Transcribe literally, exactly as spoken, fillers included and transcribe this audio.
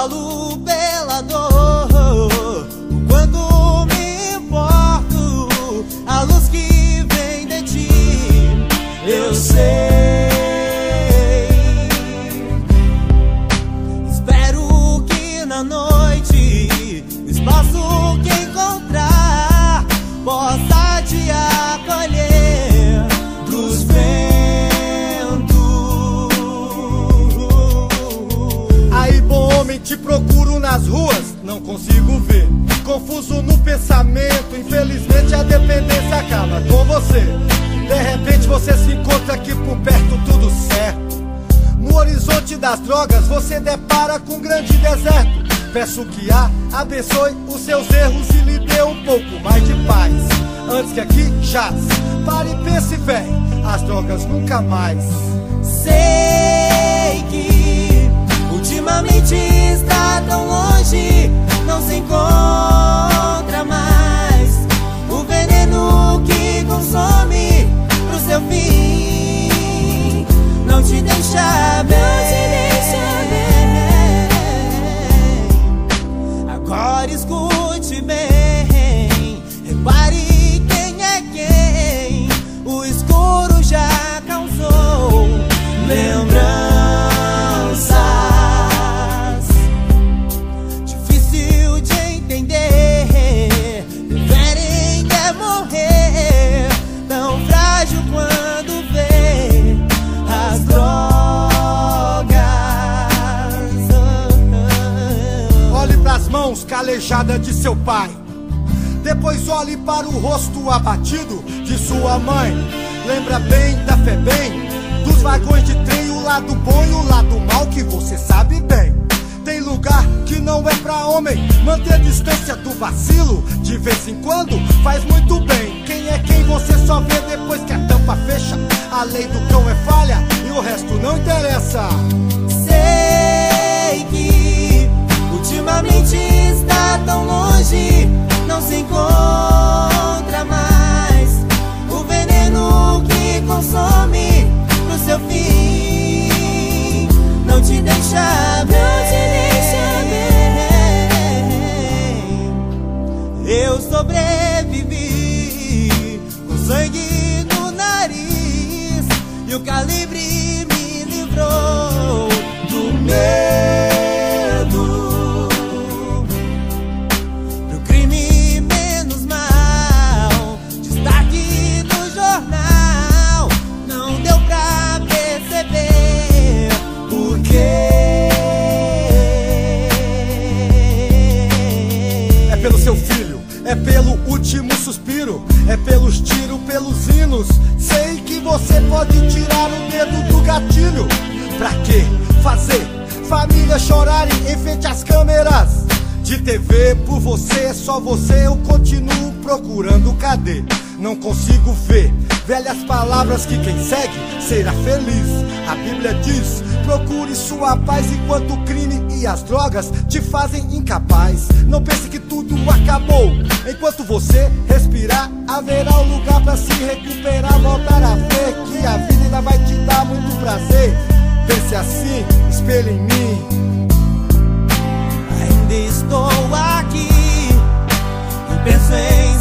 falo pela dor, o quanto me importo, a luz que vem de ti, eu sei. Espero que na noite, no espaço que encontrar, possa te acolher dos ventos. Aí, bom homem, te procuro nas ruas, não consigo ver. Confuso no pensamento, infelizmente a dependência acaba com você. De repente você se encontra aqui por perto, tudo certo. No horizonte das drogas você depara com um grande deserto. Peço que a abençoe os seus erros e lhe dê um pouco mais de paz. Antes que aqui jaz, pare e pense bem, as drogas nunca mais. Sei que ultimamente está tão longe, não se encontra mais o veneno que consome pro seu fim. Não te deixa bem, agora escute bem, repare quem é quem, o escuro já causou lembranças. Difícil de entender, preferem é morrer, tão frágil quando vê as drogas. Olhe pras mãos calejadas de seu pai, depois olhe para o rosto abatido de sua mãe. Lembra bem da FEBEM, dos vagões de trem, o lado bom e o lado mal que você sabe bem. Tem lugar que não é pra homem, manter distância do vacilo de vez em quando faz muito bem. Quem é quem você só vê depois que a tampa fecha. A lei do cão é falha e o resto não interessa. Sei que ultimamente está tão longe, não se encontra mais o veneno que consome pro seu fim. Não te deixa bem, eu sobrevivi com sangue no nariz e o calibre me livrou do medo. Pro crime menos mal, destaque no jornal, não deu pra perceber por quê. É pelo seu filho, é pelo último suspiro, é pelos tiros, pelos hinos. Sei que você pode tirar o dedo do gatilho. Pra quê? Fazer família chorarem em frente às câmeras de T V. Por você, só você, eu continuo procurando. Cadê? Não consigo ver velhas palavras que quem segue será feliz. A Bíblia diz: procure sua paz enquanto o crime e as drogas te fazem incapaz. Não pense que tudo acabou. Enquanto você respirar, haverá um lugar pra se recuperar. Voltar a ver que a vida ainda vai te dar muito prazer. Pense assim, espelhe em mim. Ainda estou aqui e penso em